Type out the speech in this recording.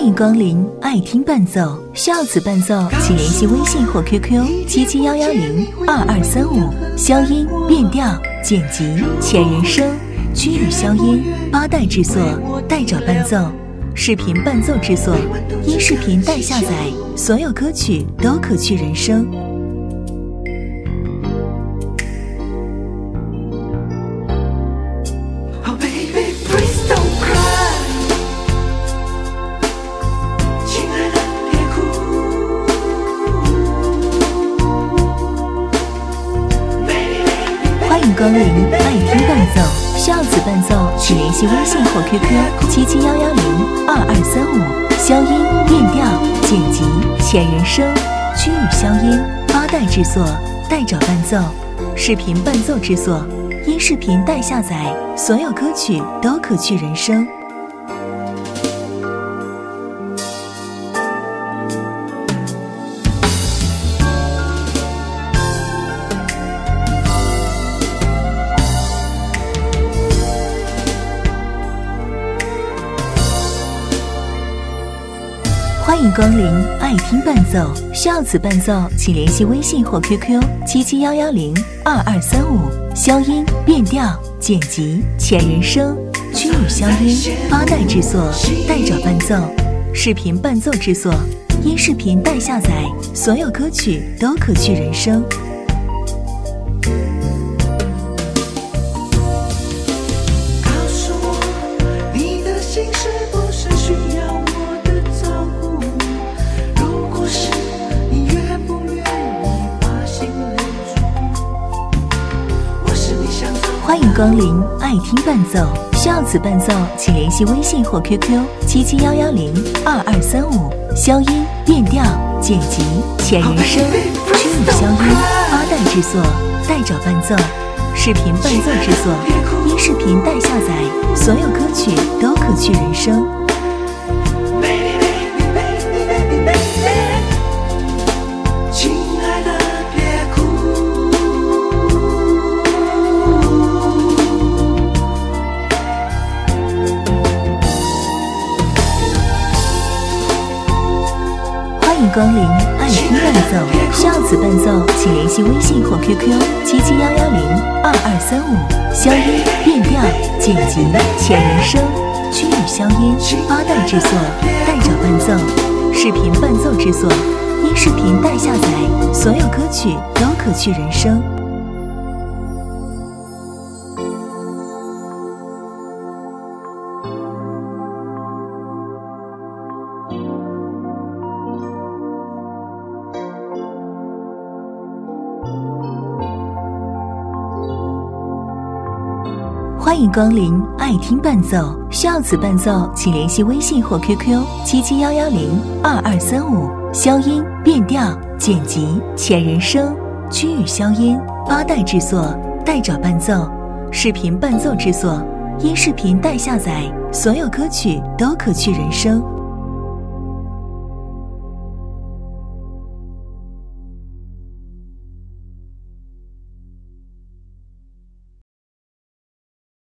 欢迎光临爱听伴奏，需要此伴奏请联系微信或 QQ 771102235，消音、变调、剪辑、前人声、区域消音，八代制作，代找伴奏，视频伴奏制作，音视频代下载，所有歌曲都可去人声。欢迎光临爱听伴奏，需要此伴奏请联系微信或 QQ 771102235，消音、变调、剪辑、前人声、区域消音，八代制作，代找伴奏，视频伴奏制作，音视频代下载，所有歌曲都可去人声。欢迎光临爱听伴奏，需要此伴奏请联系微信或 QQ 771102235，消音、变调、剪辑、前人声、区域消音，八代制作，代找伴奏，视频伴奏制作，音视频代下载，所有歌曲都可去人声。欢迎光临爱听伴奏，需要此伴奏请联系微信或 QQ 771102235，消音、变调、剪辑、前人声、区域消音，八代制作，代找伴奏，视频伴奏制作，音视频代下载，所有歌曲都可去人声。欢迎光临爱听伴奏，需要此伴奏请联系微信或 QQ 771102235，消音、变调、剪辑、前人声、区域消音，八代制作，代找伴奏，视频伴奏制作，音视频代下载，所有歌曲都可去人声。欢迎光临爱听伴奏，需要此伴奏请联系微信或 QQ 771102235，消音、变调、剪辑、前人声、区域消音，八代制作，代找伴奏，视频伴奏制作，音视频代下载，所有歌曲都可去人声。